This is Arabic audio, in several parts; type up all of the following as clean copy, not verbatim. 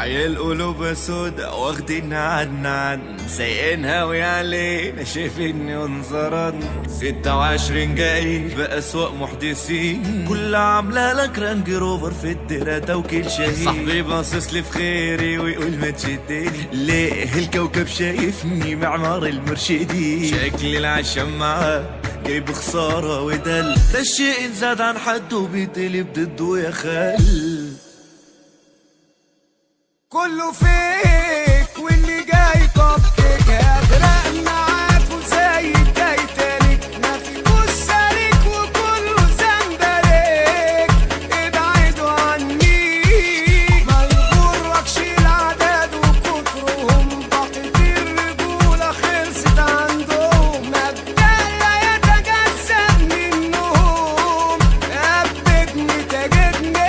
عيال قلوبها سودا واخدينها عن سايقينها ويعلينا شايفيني وانظران 26 جاي بأسواق محدثين كلها عاملة لك رانج روفر في الدرة توكيل شهيد صاحبي باصص لي في خيري ويقول ما تشدني ليه الكوكب شايفني معمار المرشدين شكلي العشم معاه جايب خسارة ودل ده الشيء زاد عن حده وبيتقلب ضده يا خال كله فيك واللي جاي طب كيك هغرق معاك وزي التايتانيك ما فيكوش سالك وكله زنبلك ابعدوا عني ما يغركش العدد وكترهم بقيت الرجولة خلصت عندهم مبدأ يتجسد منهم أبدني تجدني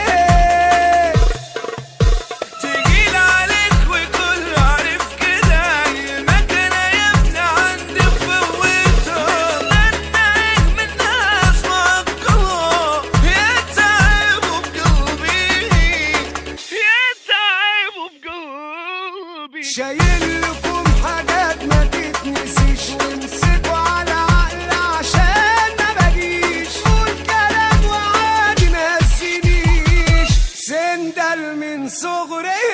شايل لكم حاجات ما تتنسيش وامسكوا على عقل عشان ما بجيش قول كلام وعادي ما تسينيش سندل من صغري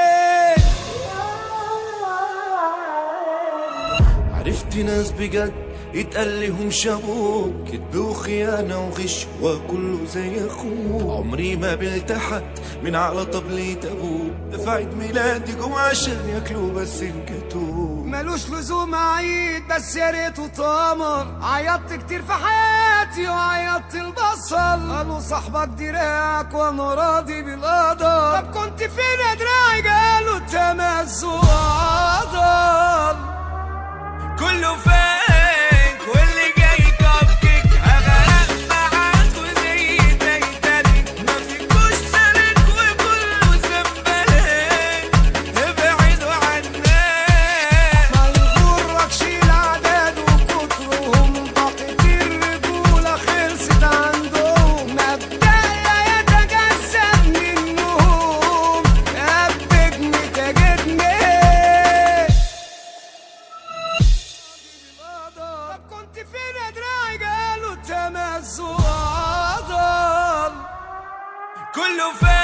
عرفت ناس بجد يتقال لهم شابوك كدب وخيانة وغش وكله زي اخوك عمري ما قابلت حد من على طبلية ابوك في عيد ميلادي جم عشان ياكلوا بس الجاتوه ملوش لزوم عيد بس يا ريته طمر عيطت كتير في حياتي وعيطت البصل قالوا صاحبك دراعك وانا راضي بالقدر طب كنت فين يا دراعي قالوا التمزق عضل كله فيك واللي جاي كابكيك هغرق معاك وزي تايتانيك ما فيكوش سالك وكله زنبلك ابعدوا عني ما يغركش العدد وكترهم بقيت الرجولة خلصت عندهم مبدأ يتجسد منهم أبدني تجدني طب كنت فين يا دراعي قالوا التمزق عضل كله فيك